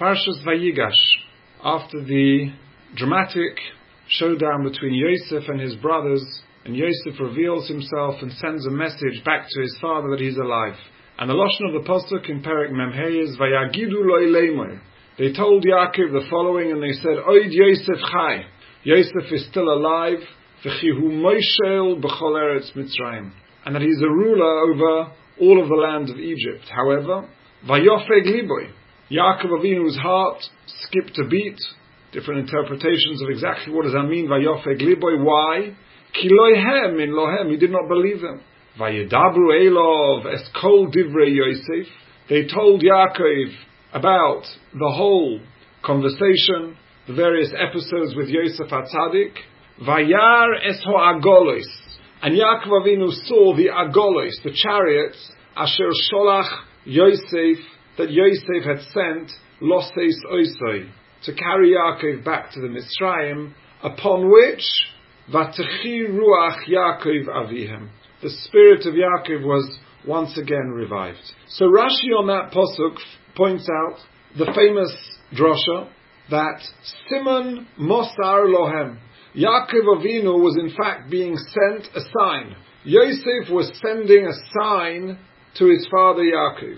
Parshas Vayigash, after the dramatic showdown between Yosef and his brothers, and Yosef reveals himself and sends a message back to his father that he's alive. And the lashon of the pasuk in Perek Memhei is Vayagidu lo ileimoi. They told Yaakov the following, and they said, Oid Yosef chai. Yosef is still alive. V'chi hu moshel b'chol eretz Mitzrayim. And that he's a ruler over all of the land of Egypt. However, Vayofeg liboi. Yaakov Avinu's heart skipped a beat. Different interpretations of exactly what does that mean. Vayofeg liboi. Why? Ki lohem in lohem. He did not believe them. Vayedabru elov es kol divrei Yosef. They told Yaakov about the whole conversation, the various episodes with Yosef HaTzadik. Vayar es ho'agolos. And Yaakov Avinu saw the agolos, the chariots, asher sholach Yosef, that Yosef had sent Loses Oisoi, to carry Yaakov back to the Mitzrayim, upon which Vatechi Ruach Yaakov Avihem, the spirit of Yaakov was once again revived. So Rashi on that pasuk points out the famous drosha that Simon Mosar Lohem, Yaakov Avinu was in fact being sent a sign. Yosef was sending a sign to his father Yaakov.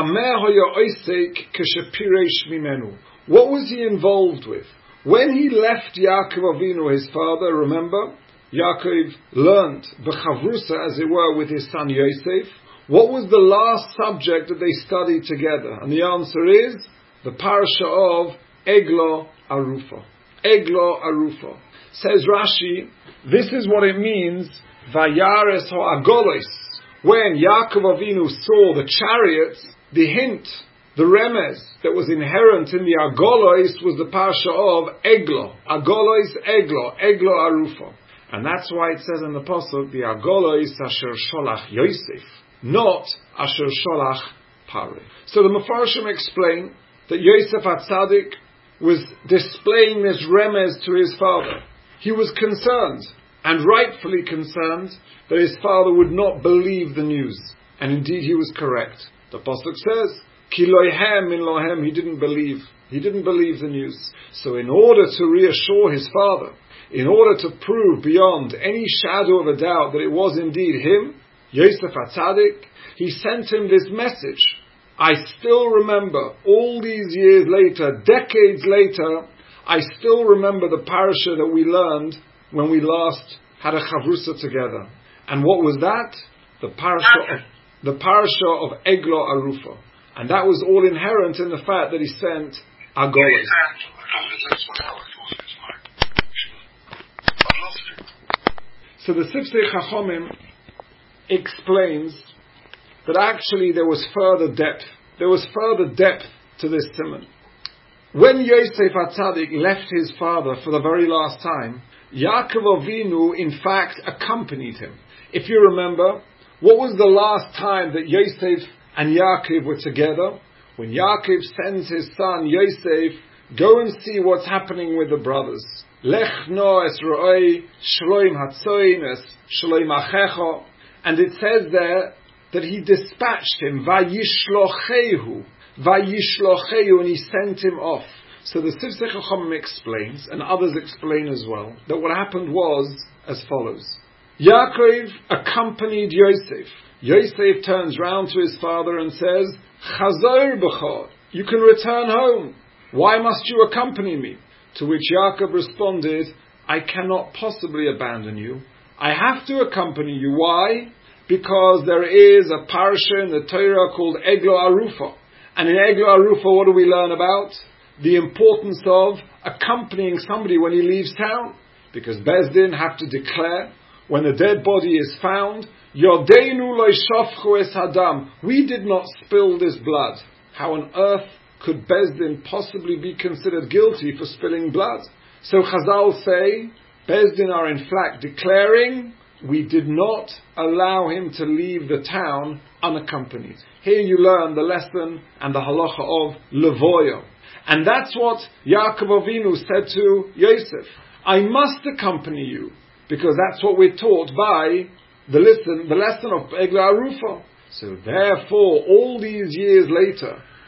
What was he involved with? When he left Yaakov Avinu, his father, remember, Yaakov learnt b'chavrusa, as it were, with his son Yosef. What was the last subject that they studied together? And the answer is the parasha of Eglo Arufa. Eglo Arufa. Says Rashi, this is what it means, Vayares ho'agolos. When Yaakov Avinu saw the chariots, the hint, the remez that was inherent in the agolos was the parsha of Eglo. Agolos, Eglo, Eglo Arufa. And that's why it says in the pasuk, the agolos asher sholach Yosef, not asher sholach Pare. So the Mefarshim explain that Yosef HaTzadik was displaying this remez to his father. He was concerned, and rightfully concerned, that his father would not believe the news. And indeed he was correct. The pasuk says, Ki lohem in lohem, he didn't believe. He didn't believe the news. So in order to reassure his father, in order to prove beyond any shadow of a doubt that it was indeed him, Yosef HaTzadik, he sent him this message. I still remember, all these years later, decades later, I still remember the parasha that we learned when we last had a chavrusa together. And what was that? The parasha of Eglo Arufa. And that was all inherent in the fact that he sent Agolos. So the Sifsei Chachomim explains that actually there was further depth. There was further depth to this simon. When Yosef HaTzadik left his father for the very last time, Yaakov Avinu in fact accompanied him. If you remember, what was the last time that Yosef and Yaakov were together? When Yaakov sends his son Yosef, go and see what's happening with the brothers. Lech no es ro'ei shloim hatzoin es shloim achecho. And it says there that he dispatched him, vayishlochehu, and he sent him off. So the Sifsei Chachomim explains, and others explain as well, that what happened was as follows. Yaakov accompanied Yosef. Yosef turns round to his father and says, Chazor b'cho, you can return home. Why must you accompany me? To which Yaakov responded, I cannot possibly abandon you. I have to accompany you. Why? Because there is a parasha in the Torah called Eglo Arufa. And in Eglo Arufa, what do we learn about? The importance of accompanying somebody when he leaves town. Because Beis Din have to declare, when the dead body is found, Yodeinu lo shofchu es hadam. We did not spill this blood. How on earth could Beis Din possibly be considered guilty for spilling blood? So Chazal say, Beis Din are in fact declaring, we did not allow him to leave the town unaccompanied. Here you learn the lesson and the halacha of levoyo. And that's what Yaakov Avinu said to Yosef. I must accompany you, because that's what we're taught by the lesson of Eglo Arufa. So therefore, all these years later,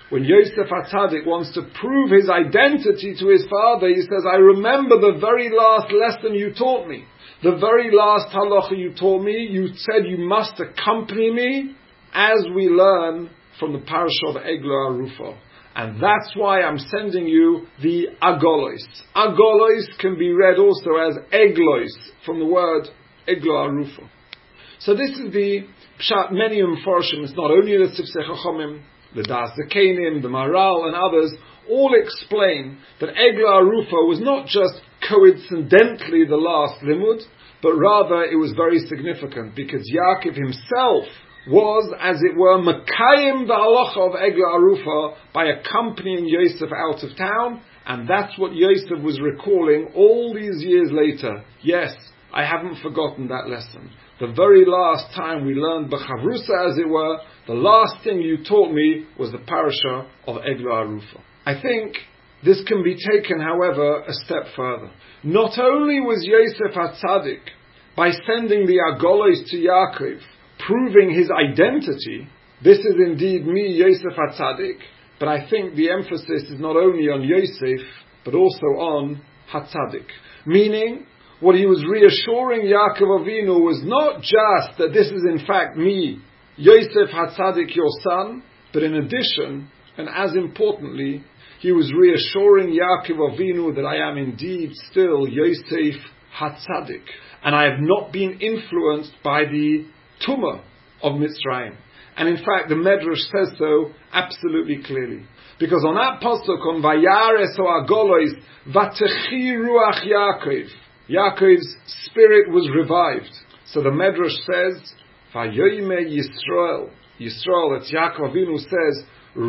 When Yosef HaTzadik wants to prove his identity to his father, he says, I remember the very last lesson you taught me. The very last halacha you taught me, you said you must accompany me as we learn from the parasha of Eglah Arufah. And that's why I'm sending you the Agolos. Agolos can be read also as Eglos, from the word Eglah Arufah. So this is the Pshat. Many Mepharshim, it's not only the Sifsei Chachomim, the Das Zakenim, the Maral, and others, all explain that Eglah Arufah was not just coincidentally the last limud, but rather it was very significant because Yaakov himself was, as it were, Makayim the halacha of Eglah Arufah by accompanying Yosef out of town, and that's what Yosef was recalling all these years later. Yes, I haven't forgotten that lesson. The very last time we learned B'chavrusa, as it were, the last thing you taught me was the parasha of Eglah Arufah. I think this can be taken, however, a step further. Not only was Yosef HaTzadik, by sending the Agolos to Yaakov, proving his identity, this is indeed me, Yosef HaTzadik, but I think the emphasis is not only on Yosef, but also on HaTzadik. Meaning, what he was reassuring Yaakov Avinu was not just that this is in fact me, Yosef HaTzadik, your son, but in addition, and as importantly, he was reassuring Yaakov Avinu that I am indeed still Yosef HaTzadik, and I have not been influenced by the Tumah of Mitzrayim. And in fact, the Medrash says so absolutely clearly. Because on that pasuk, on Vayares o Agolos, Vatechi Ruach Yaakov, Yaakov's spirit was revived. So the Medrash says, Vayoyme Yisrael, Yisrael, it's Yaakov Avinu says,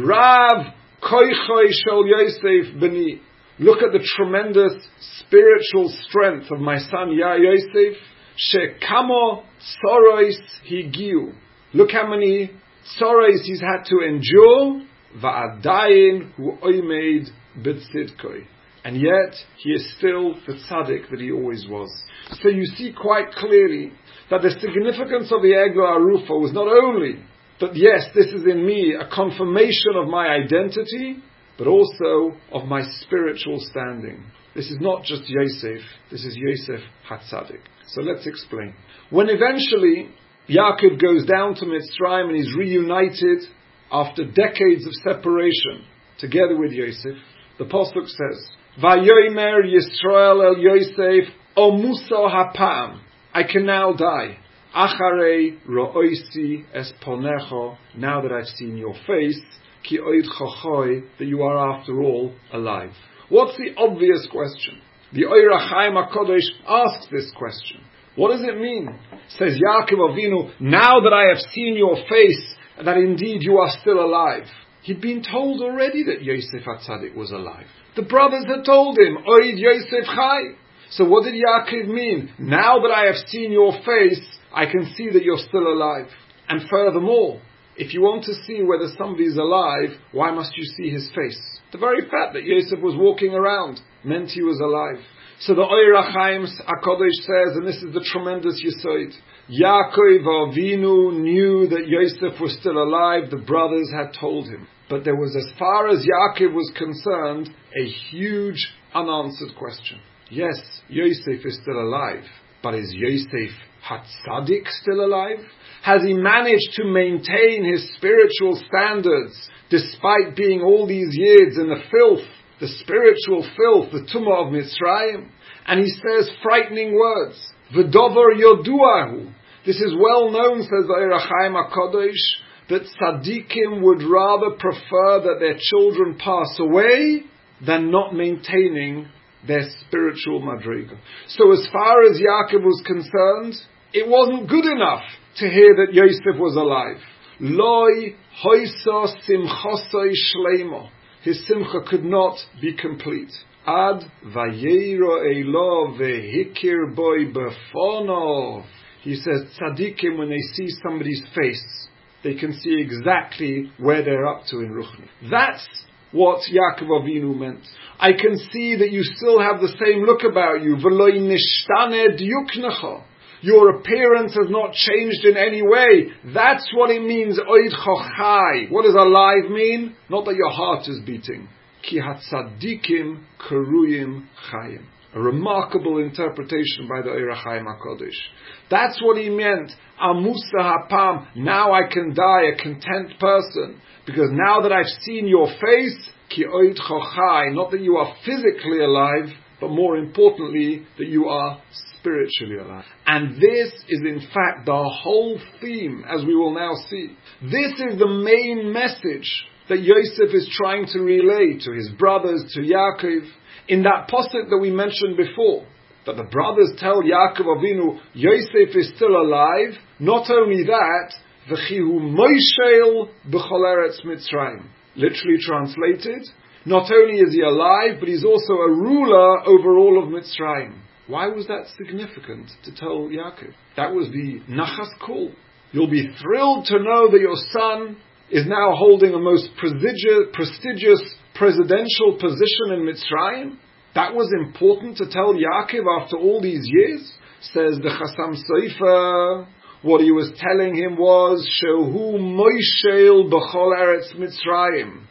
Rav Koichoi Shel Yosef Beni. Look at the tremendous spiritual strength of my son Yosef. Shekamo Sorois Higiu. Look how many sorrows he's had to endure. Va'adayin hu oimed b'tzidkoi. And yet, he is still the tzaddik that he always was. So you see quite clearly that the significance of the Eglah Arufah was not only that, yes, this is in me a confirmation of my identity, but also of my spiritual standing. This is not just Yosef, this is Yosef HaTzadik. So let's explain. When eventually Yaakov goes down to Mitzrayim and is reunited after decades of separation together with Yosef, the Pasuk says, Vayomer Yisrael el Yosef o Musa hapam. I can now die. Acharei ro'oisi es ponecho. Now that I've seen your face, ki oid chochoi, that you are after all alive. What's the obvious question? The Ohr HaChaim HaKadosh asks this question. What does it mean? Says Yaakov Avinu, now that I have seen your face, that indeed you are still alive. He'd been told already that Yosef HaTzadik was alive. The brothers had told him, Oid Yosef Chai. So what did Yaakov mean? Now that I have seen your face, I can see that you're still alive. And furthermore, if you want to see whether somebody is alive, why must you see his face? The very fact that Yosef was walking around meant he was alive. So the Ohr HaChaim HaKadosh says, and this is the tremendous Yesod, Yaakov Avinu knew that Yosef was still alive, the brothers had told him. But there was, as far as Yaakov was concerned, a huge unanswered question. Yes, Yosef is still alive, but is Yosef HaTzadik still alive? Has he managed to maintain his spiritual standards despite being all these years in the filth, the spiritual filth, the tumah of Mitzrayim? And he says frightening words. V'dover yoduahu. This is well known, says the Ohr HaChaim HaKadosh, that tzaddikim would rather prefer that their children pass away than not maintaining their spiritual madriga. So as far as Yaakov was concerned, it wasn't good enough to hear that Yosef was alive. Loi hoisa simchosoi shleimo. His simcha could not be complete. Ad vayero elo vehikir boy befonov. He says, tzaddikim, when they see somebody's face, they can see exactly where they're up to in Ruchni. That's what Yaakov Avinu meant. I can see that you still have the same look about you. V'loi nishtane diuknecha. Your appearance has not changed in any way. That's what it means, Oid Chochai. What does alive mean? Not that your heart is beating. Ki hatzadikim keruyim chayim. A remarkable interpretation by the Ohr HaChaim HaKodesh. That's what he meant. Amusa hapam. Now I can die a content person. Because now that I've seen your face, ki oid chochai, not that you are physically alive, but more importantly, that you are spiritually alive. And this is in fact the whole theme, as we will now see. This is the main message that Yosef is trying to relay to his brothers, to Yaakov, in that posuk that we mentioned before, that the brothers tell Yaakov Avinu, Yosef is still alive. Not only that, v'chihu moishel b'chol eretz Mitzrayim. Literally translated, not only is he alive, but he's also a ruler over all of Mitzrayim. Why was that significant to tell Yaakov? That was the nachas kol. You'll be thrilled to know that your son is now holding a most prestigious presidential position in Mitzrayim. That was important to tell Yaakov after all these years. Says the Chasam Sofer, what he was telling him was, Shehu Moishel b'chol eretz Mitzrayim,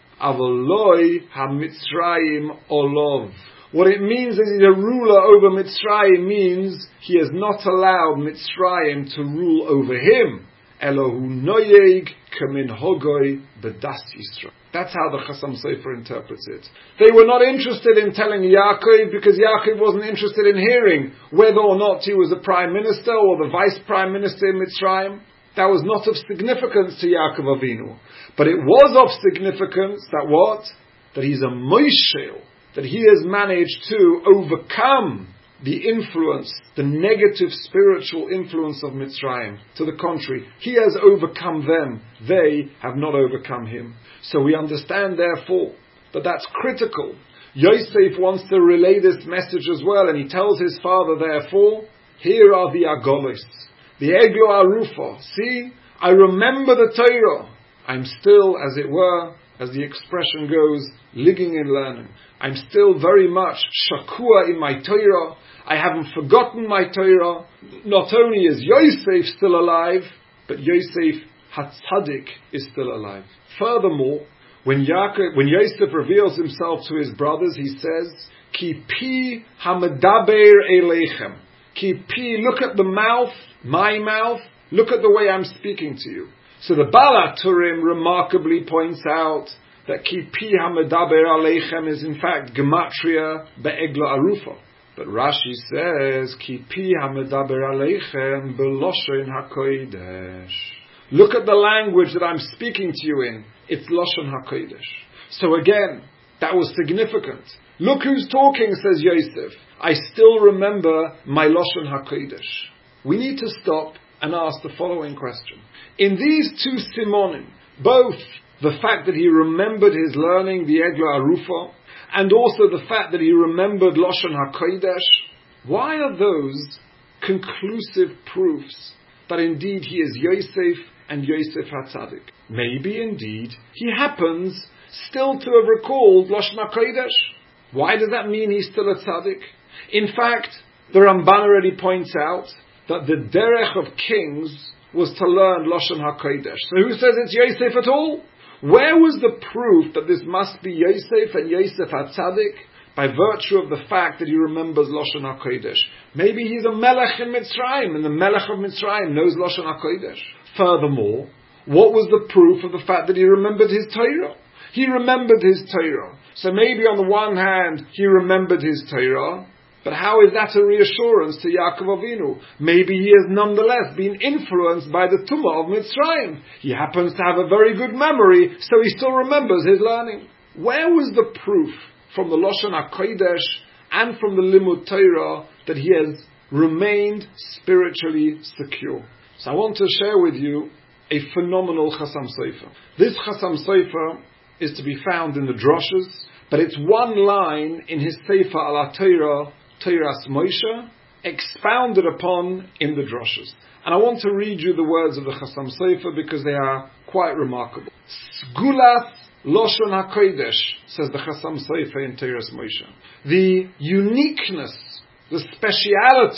avoloi ha-Mitzrayim olov. What it means is he's a ruler over Mitzrayim means he has not allowed Mitzrayim to rule over him. Elohu noyeg kamin hogoi b'das Yisrael. That's how the Chasam Sofer interprets it. They were not interested in telling Yaakov because Yaakov wasn't interested in hearing whether or not he was the prime minister or the vice prime minister in Mitzrayim. That was not of significance to Yaakov Avinu. But it was of significance that what? That he's a Moishel, that he has managed to overcome the influence, the negative spiritual influence of Mitzrayim. To the contrary, he has overcome them. They have not overcome him. So we understand, therefore, that that's critical. Yosef wants to relay this message as well, and he tells his father, therefore, here are the agolis, the eglo arufa. See, I remember the Torah. I'm still, as it were, as the expression goes, living and learning. I'm still very much shakua in my Torah. I haven't forgotten my Torah. Not only is Yosef still alive, but Yosef HaTzadik is still alive. Furthermore, when Yosef reveals himself to his brothers, he says, Ki pi hamedaber eleichem. Ki pi, look at the mouth, my mouth, look at the way I'm speaking to you. So the Baal HaTurim remarkably points out that Ki pi hamedaber aleichem is in fact gematria be'egla arufa. But Rashi says, Ki pi hamedaber aleichem beloshon hakodesh. Look at the language that I'm speaking to you in. It's Lashon HaKodesh. So again, that was significant. Look who's talking, says Yosef. I still remember my Lashon HaKodesh. We need to stop and ask the following question. In these two simonim, both the fact that he remembered his learning, the Egla Arufa, and also the fact that he remembered Lashon HaKodesh, why are those conclusive proofs that indeed he is Yosef and Yosef HaTzadik? Maybe indeed he happens still to have recalled Lashon HaKodesh. Why does that mean he's still a tzaddik? In fact, the Ramban already points out that the derech of kings was to learn Lashon HaKodesh. So who says it's Yosef at all? Where was the proof that this must be Yosef and Yosef HaTzadik? By virtue of the fact that he remembers Lashon HaKodesh. Maybe he's a melech in Mitzrayim, and the melech of Mitzrayim knows Lashon HaKodesh. Furthermore, what was the proof of the fact that he remembered his Torah? He remembered his Torah. So maybe on the one hand, he remembered his Torah, but how is that a reassurance to Yaakov Avinu? Maybe he has nonetheless been influenced by the Tumah of Mitzrayim. He happens to have a very good memory, so he still remembers his learning. Where was the proof from the Lashon HaKodesh and from the Limud Torah that he has remained spiritually secure? So I want to share with you a phenomenal Chasam Sofer. This Chasam Sofer is to be found in the Droshes, but it's one line in his Sefer Al HaTorah, Toras Moshe, expounded upon in the Droshes. And I want to read you the words of the Chasam Sofer because they are quite remarkable. Sgulas Lashon HaKodesh, says the Chasam Sofer in Toras Moshe. The uniqueness, the speciality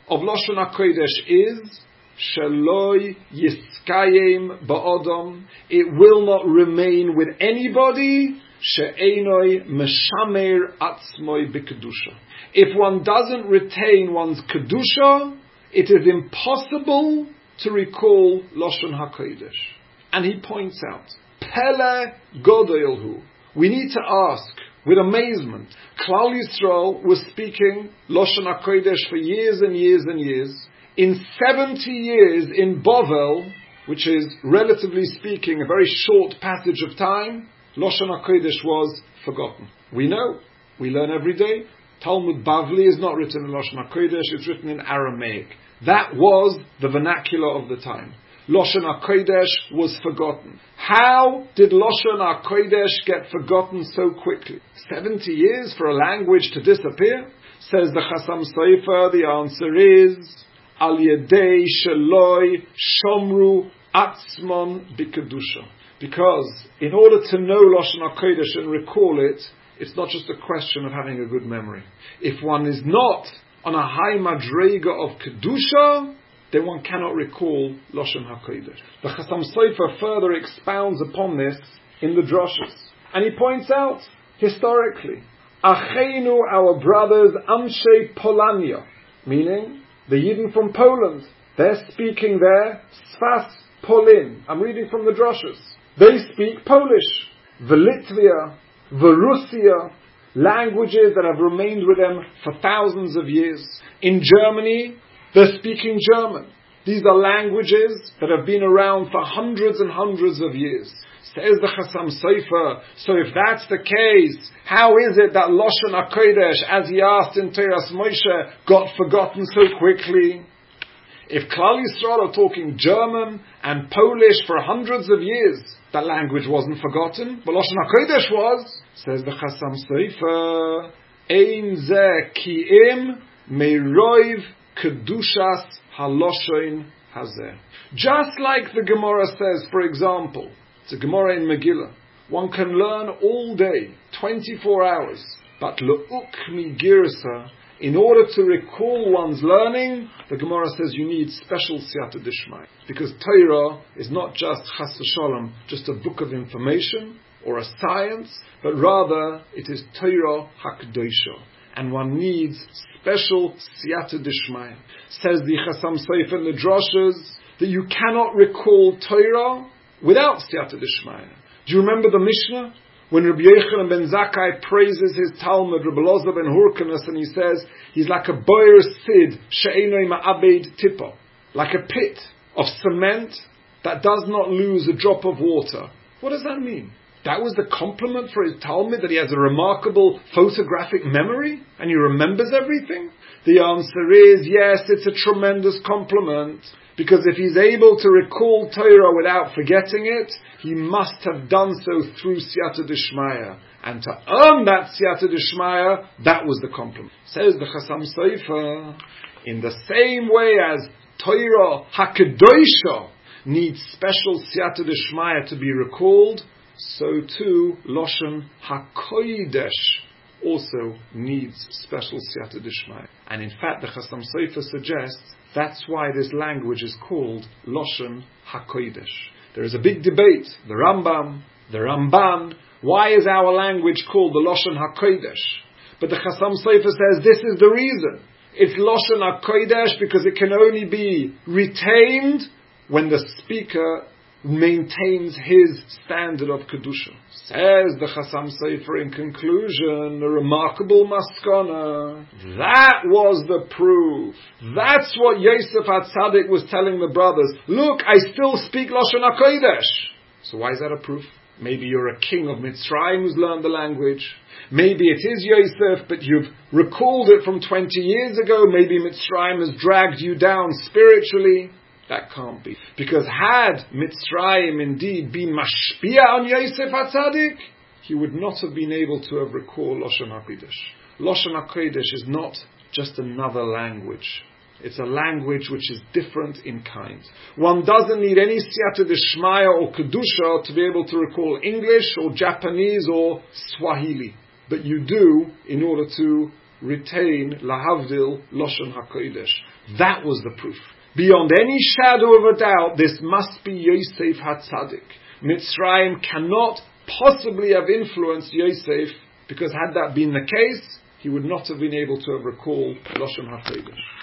of Lashon HaKodesh is Shaloi Yiskayim Ba'odom. It will not remain with anybody. She'enoi Meshamer Atzmoi B'Kedusha. If one doesn't retain one's Kedusha, it is impossible to recall Lashon HaKodesh. And he points out, Pele Godolhu. We need to ask, with amazement, Klal Yisrael was speaking Lashon HaKodesh for years and years and years. In 70 years in Bovel, which is, relatively speaking, a very short passage of time, Lashon HaKodesh was forgotten. We know, we learn every day, Talmud Bavli is not written in Lashon HaKodesh, it's written in Aramaic. That was the vernacular of the time. Lashon HaKodesh was forgotten. How did Lashon HaKodesh get forgotten so quickly? 70 years for a language to disappear? Says the Chasam Sofer, the answer is, Al Yedei Sheloi Shomru Atzmon B'Kedusha. Because in order to know Lashon HaKodesh and recall it, it's not just a question of having a good memory. If one is not on a high madrega of Kedusha, then one cannot recall Lashon HaKodesh. The Chasam Sofer further expounds upon this in the droshes. And he points out, historically, Acheinu, our brothers, Amshei Polania, meaning the Yidden from Poland. They're speaking there, Sfas Polin. I'm reading from the droshes. They speak Polish, Velitvia, Verussia, languages that have remained with them for thousands of years. In Germany, they're speaking German. These are languages that have been around for hundreds and hundreds of years. Says the Chasam Sofer, so if that's the case, how is it that Lashon HaKodesh, as he asked in Teiras Moshe, got forgotten so quickly? If Klal Yisrael are talking German and Polish for hundreds of years, that language wasn't forgotten, but Lashon HaKodesh was. Says the Chasam Sofer, Ein ze ki'im meiroiv kedushas haloshon hazeh. Just like the Gemara says, for example, it's a Gemara in Megillah, one can learn all day, 24 hours, but le'ukmi girsa, in order to recall one's learning, the Gemara says you need special siyata dishmai. Because Torah is not just chas v'shalom, just a book of information or a science, but rather it is Torah hakdosha. And one needs special siyata dishmai. Says the Chasam Sofer in the droshes that you cannot recall Torah without siyata dishmai. Do you remember the Mishnah? When Rabbi Yochanan ben Zakkai praises his Talmud, Rabbi Elazar ben Hurkanus, and he says, he's like a boyer sid, she'enoi ma'abed tipo, like a pit of cement that does not lose a drop of water. What does that mean? That was the compliment for his Talmud, that he has a remarkable photographic memory, and he remembers everything? The answer is, yes, it's a tremendous compliment. Because if he's able to recall Torah without forgetting it, he must have done so through Siyata Dishmaya. And to earn that Siyata Dishmaya, that was the compliment. Says the Chasam Sofer, in the same way as Torah HaKadoisha needs special Siyata Dishmaya to be recalled, so too Lashon HaKodesh also needs special Siyata Dishmaya. And in fact, the Chasam Sofer suggests that's why this language is called Lashon HaKodesh. There is a big debate, the Rambam, the Ramban, why is our language called the Lashon HaKodesh? But the Chasam Sofer says this is the reason. It's Lashon HaKodesh because it can only be retained when the speaker maintains his standard of Kedusha. Says the Chasam Sofer in conclusion, a remarkable maskana. That was the proof. That's what Yosef HaTzadik was telling the brothers. Look, I still speak Lashon HaKodesh. So why is that a proof? Maybe you're a king of Mitzrayim who's learned the language. Maybe it is Yosef, but you've recalled it from 20 years ago. Maybe Mitzrayim has dragged you down spiritually. That can't be. Because had Mitzrayim indeed been mashpia on Yosef HaTzadik, he would not have been able to have recalled Lashon HaKodesh. Lashon HaKodesh is not just another language. It's a language which is different in kind. One doesn't need any Siyata Dishmaya or Kedusha to be able to recall English or Japanese or Swahili. But you do in order to retain lahavdil Lashon HaKodesh. That was the proof. Beyond any shadow of a doubt, this must be Yosef HaTzadik. Mitzrayim cannot possibly have influenced Yosef, because had that been the case, he would not have been able to have recalled Lashon HaKodesh.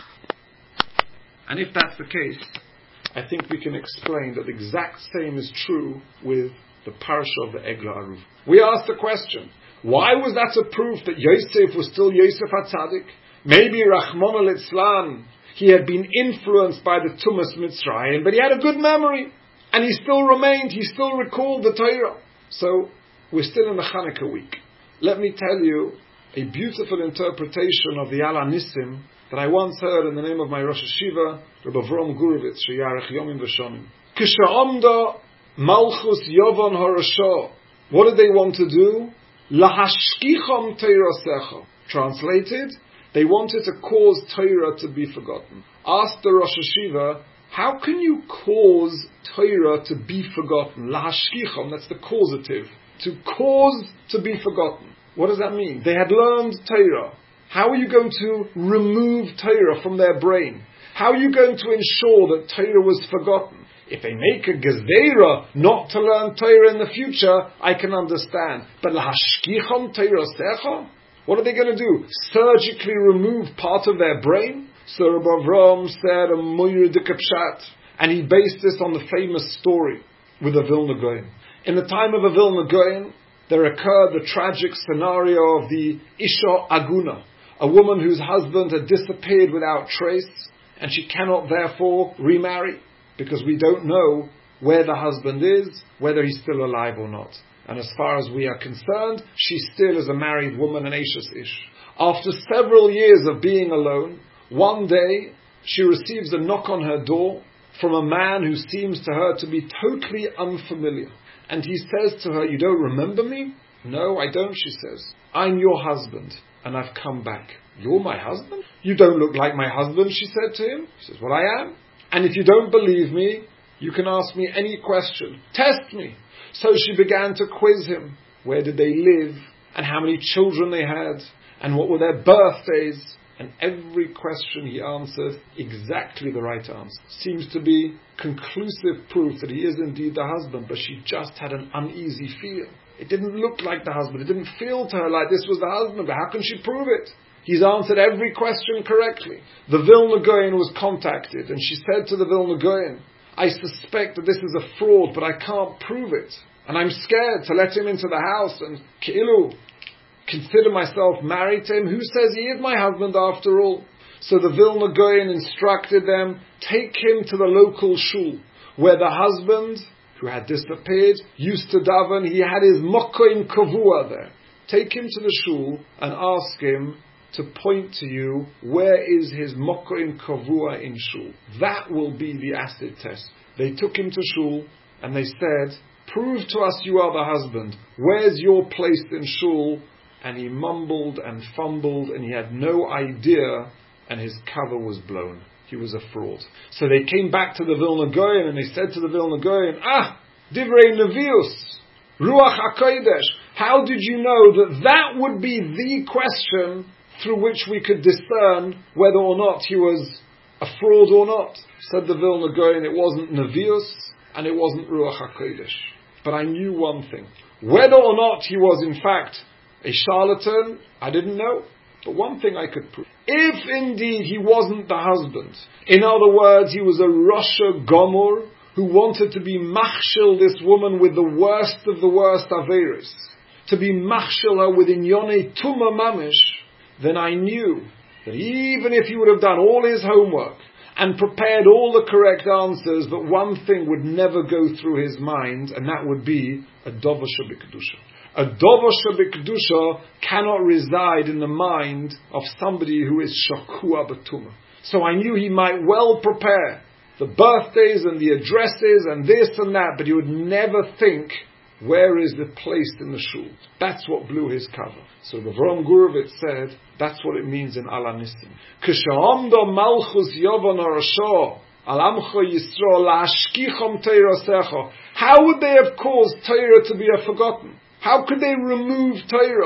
And if that's the case, I think we can explain that the exact same is true with the parasha of the Eglah Aruv. We asked the question, why was that a proof that Yosef was still Yosef HaTzadik? Maybe Rachmana litzlan, he had been influenced by the Tumas Mitzrayim, but he had a good memory, and he still recalled the Torah. So, we're still in the Chanukah week. Let me tell you a beautiful interpretation of the Al Nisim that I once heard in the name of my Rosh Hashiva, Rabbi Avram Gurovitz, Sheyarech Yomim V'Shonim. Kisha'amda Malchus Yovan Horasha. What did they want to do? Lahashkicham Teirasecha. Translated, they wanted to cause Torah to be forgotten. Asked the Rosh Hashiva, how can you cause Torah to be forgotten? Lahashkicham, that's the causative. To cause to be forgotten. What does that mean? They had learned Torah. How are you going to remove Torah from their brain? How are you going to ensure that Torah was forgotten? If they make a gezerah not to learn Torah in the future, I can understand. But lahashkicham Torah secha? What are they going to do? Surgically remove part of their brain? So Rabbi Avram said a moyer de kapshat, and he based this on the famous story with the Vilna Gaon. In the time of a Vilna Gaon, there occurred the tragic scenario of the Isha Aguna, a woman whose husband had disappeared without trace, and she cannot therefore remarry, because we don't know where the husband is, whether he's still alive or not. And as far as we are concerned, she still is a married woman, an Eishes Ish. After several years of being alone, one day she receives a knock on her door from a man who seems to her to be totally unfamiliar. And he says to her, you don't remember me? No, I don't, she says. I'm your husband, and I've come back. You're my husband? You don't look like my husband, she said to him. He says, well, I am. And if you don't believe me, you can ask me any question. Test me. So she began to quiz him. Where did they live? And how many children they had? And what were their birthdays? And every question he answered exactly the right answer. Seems to be conclusive proof that he is indeed the husband, but she just had an uneasy feel. It didn't look like the husband. It didn't feel to her like this was the husband, but how can she prove it? He's answered every question correctly. The Vilna Gaon was contacted, and she said to the Vilna Gaon, I suspect that this is a fraud, but I can't prove it. And I'm scared to let him into the house and Ki'ilu, consider myself married to him. Who says he is my husband after all? So the Vilna Gaon instructed them, take him to the local shul, where the husband, who had disappeared, used to daven. He had his mokoim kavua there. Take him to the shul and ask him to point to you where is his mokoim kavua in shul. That will be the acid test. They took him to shul and they said, prove to us you are the husband. Where's your place in shul? And he mumbled and fumbled and he had no idea, and his cover was blown. He was a fraud. So they came back to the Vilna Gaon and they said to the Vilna Gaon, Divrei Nevius, Ruach HaKodesh, how did you know that would be the question through which we could discern whether or not he was a fraud or not? Said the Vilna Gaon, it wasn't Nevius and it wasn't Ruach HaKodesh. But I knew one thing. Whether or not he was in fact a charlatan, I didn't know. But one thing I could prove. If indeed he wasn't the husband, in other words, he was a Rasha Gomor who wanted to be machshel this woman with the worst of the worst Averis, to be machshel her with inyone tuma mamish, then I knew that even if he would have done all his homework and prepared all the correct answers, but one thing would never go through his mind, and that would be a dover shebikdusha. A dover shebikdusha cannot reside in the mind of somebody who is shakua b'tumah. So I knew he might well prepare the birthdays and the addresses and this and that, but he would never think, where is the place in the shul? That's what blew his cover. So the Avram Gurovitz said, that's what it means in Al Nisim. K'sha'amda malchus yovan harasha al amcha Yisrael la'ashkicham teirasecha. How would they have caused Torah to be forgotten? How could they remove Torah?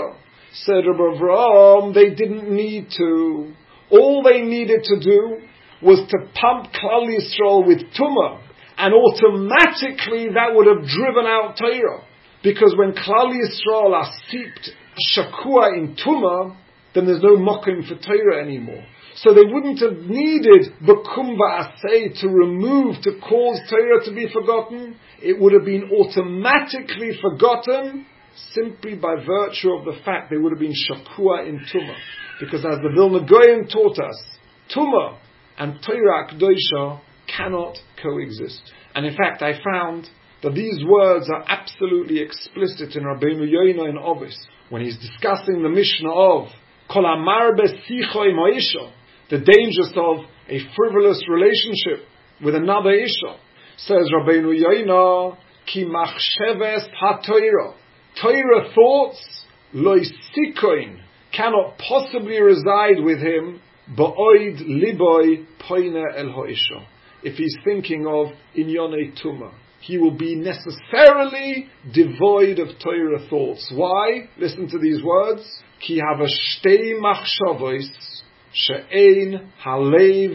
Said Rabbi Avraham, they didn't need to. All they needed to do was to pump Klal Yisrael with Tumah, and automatically that would have driven out Torah. Because when Klal Yisrael are seeped shakua in Tumah, then there's no mokim for Torah anymore. So they wouldn't have needed Bekum Va'aseh to remove, to cause Torah to be forgotten. It would have been automatically forgotten simply by virtue of the fact they would have been shakua in Tumah. Because as the Vilna Gaon taught us, Tumah and Torah Kedosha cannot coexist. And in fact, I found that these words are absolutely explicit in Rabbeinu Yoina in Ovis, when he's discussing the Mishnah of Kol Amar Besicho Im Isha, the dangers of a frivolous relationship with another Isha. Says Rabbeinu Yoina, Ki Machsheves HaTorah, Torah thoughts, Loisikoin, cannot possibly reside with him, Ba'oid Liboy Poine El Ha'isha. If he's thinking of Inyonei Tumah, he will be necessarily devoid of Torah thoughts. Why? Listen to these words. Ki hava shtei machshavos she'ein halev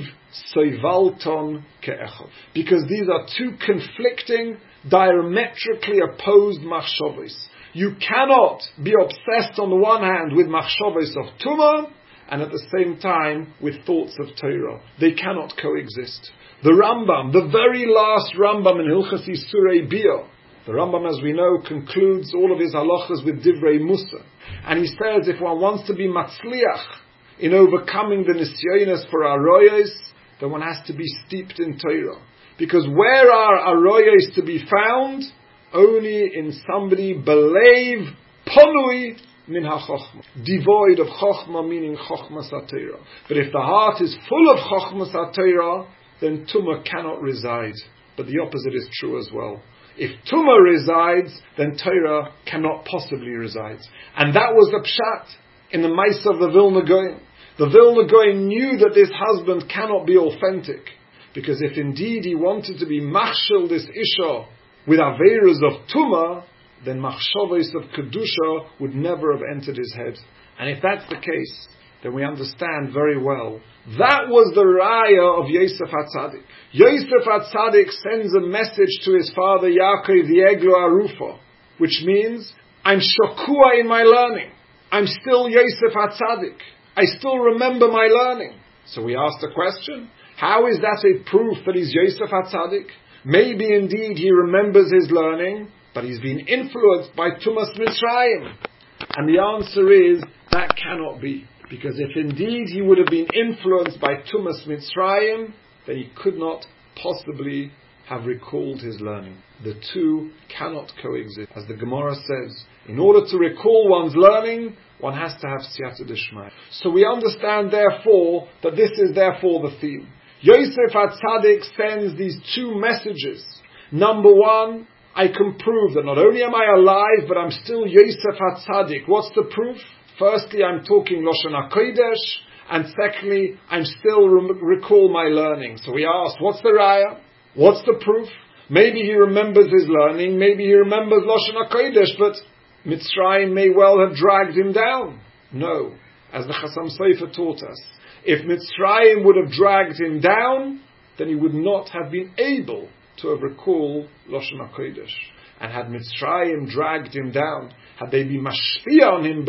soivalton ke'echov. Because these are two conflicting, diametrically opposed machshavos. You cannot be obsessed on the one hand with machshavos of Tumah and at the same time with thoughts of Torah. They cannot coexist. The Rambam, the very last Rambam in Hilchas Yisurei Bia, the Rambam, as we know, concludes all of his halachas with Divrei Musa. And he says if one wants to be matzliach in overcoming the nisyonos for aroyos, then one has to be steeped in Torah. Because where are aroyos to be found? Only in somebody belev ponui min ha-chochma. Devoid of chochma, meaning chochmas ha-Torah. But if the heart is full of chochmas ha-Torah, then Tumah cannot reside. But the opposite is true as well. If Tumah resides, then Torah cannot possibly reside. And that was the pshat in the mice of the Vilna Gaon. The Vilna Gaon knew that this husband cannot be authentic. Because if indeed he wanted to be machshel this isha with averas of Tumah, then machshavos of Kedusha would never have entered his head. And if that's the case, then we understand very well. That was the raya of Yosef HaTzadik. Yosef HaTzadik sends a message to his father Yaakov the Eglo Arufa, which means, I'm shakua in my learning. I'm still Yosef HaTzadik. I still remember my learning. So we asked the question, how is that a proof that he's Yosef HaTzadik? Maybe indeed he remembers his learning, but he's been influenced by Tumas Mitzrayim. And the answer is, that cannot be. Because if indeed he would have been influenced by Tumas Mitzrayim, then he could not possibly have recalled his learning. The two cannot coexist. As the Gemara says, in order to recall one's learning, one has to have Siyata D'Shmaya. So we understand therefore that this is therefore the theme. Yosef HaTzadik sends these two messages. Number one, I can prove that not only am I alive, but I'm still Yosef HaTzadik. What's the proof? Firstly, I'm talking Lashon HaKodesh, and secondly, I'm still recall my learning. So we asked, what's the raya? What's the proof? Maybe he remembers his learning, maybe he remembers Lashon HaKodesh, but Mitzrayim may well have dragged him down. No, as the Chasam Sofer taught us, if Mitzrayim would have dragged him down, then he would not have been able to have recalled Lashon HaKodesh. And had Mitzrayim dragged him down, had they been mashpia on him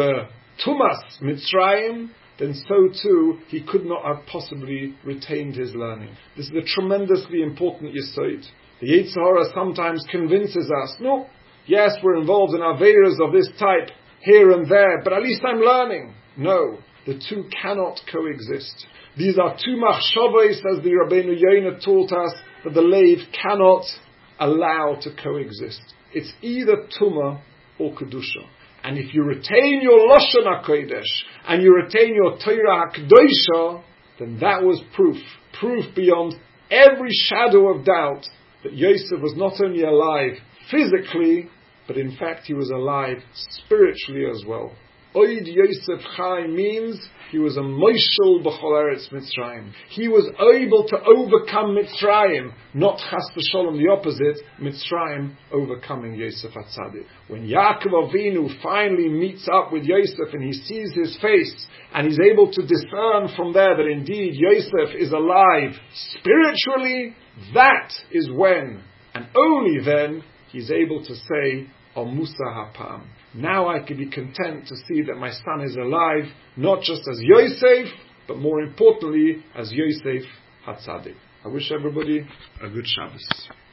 Tumas Mitzrayim, then so too he could not have possibly retained his learning. This is a tremendously important yesod. The Yetzer Hara sometimes convinces us, no, yes, we're involved in averas of this type here and there, but at least I'm learning. No, the two cannot coexist. These are two machshavos, as the Rabbeinu Yoina taught us, that the Lev cannot allow to coexist. It's either Tumah or Kedusha. And if you retain your Lashon HaKodesh and you retain your Torah HaKedosha, then that was proof beyond every shadow of doubt that Yosef was not only alive physically, but in fact he was alive spiritually as well. Oid Yosef Chai means he was a Moshel B'chol Eretz Mitzrayim. He was able to overcome Mitzrayim, not Chas v'Sholom, the opposite, Mitzrayim overcoming Yosef HaTzadik. When Yaakov Avinu finally meets up with Yosef and he sees his face, and he's able to discern from there that indeed Yosef is alive spiritually, that is when, and only then, he's able to say, O Musa Hapam. Now I can be content to see that my son is alive, not just as Yosef, but more importantly, as Yosef HaTzadik. I wish everybody a good Shabbos.